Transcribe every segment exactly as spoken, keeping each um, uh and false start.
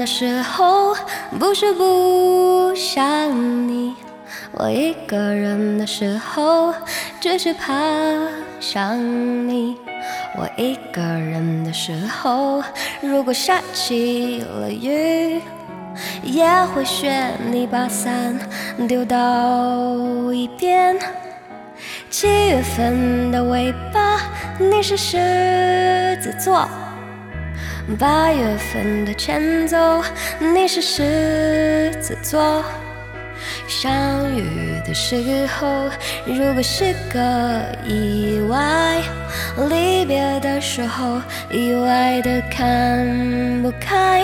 时候，不是不想你。我一个人的时候，只是怕想你。我一个人的时候，如果下起了雨，也会学你把伞丢到一边。七月份的尾巴，你是狮子座；八月份的前奏，你是狮子座。相遇的时候，如果是个意外，离别的时候，意外的看不开。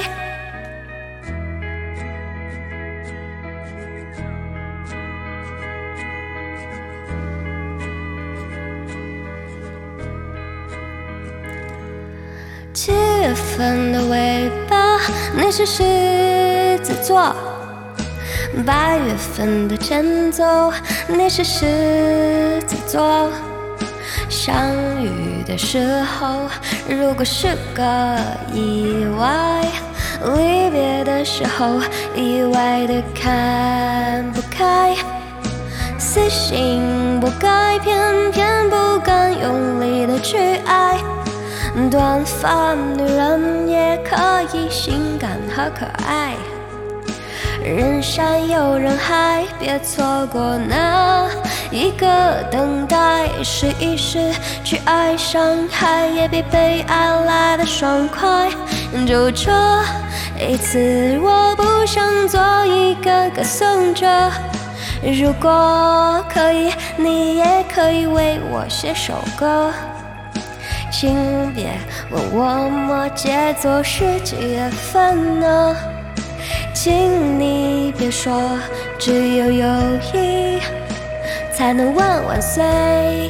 七月份的尾巴，你是狮子座；八月份的前奏，你是狮子座。相遇的时候，如果是个意外，离别的时候，意外的看不开。死性不改，偏偏不敢用力的去爱。短发女人也可以性感和可爱，人山又人海，别错过那一个等待。试一试去爱上海，也比被爱来的爽快。就这一次，我不想做一个歌颂者。如果可以，你也可以为我写首歌。请别问我摩羯座是几月份呢？请你别说，只有友谊才能万万岁。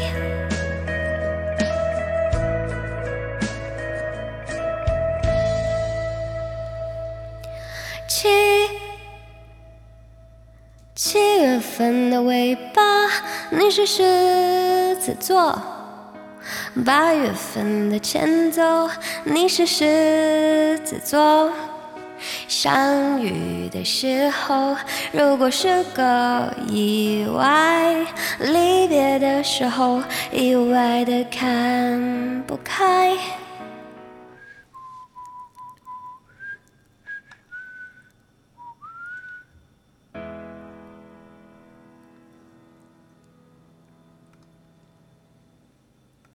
七七月份的尾巴，你是狮子座；八月份的前奏，你是狮子座。相遇的时候，如果是个意外，离别的时候，意外的看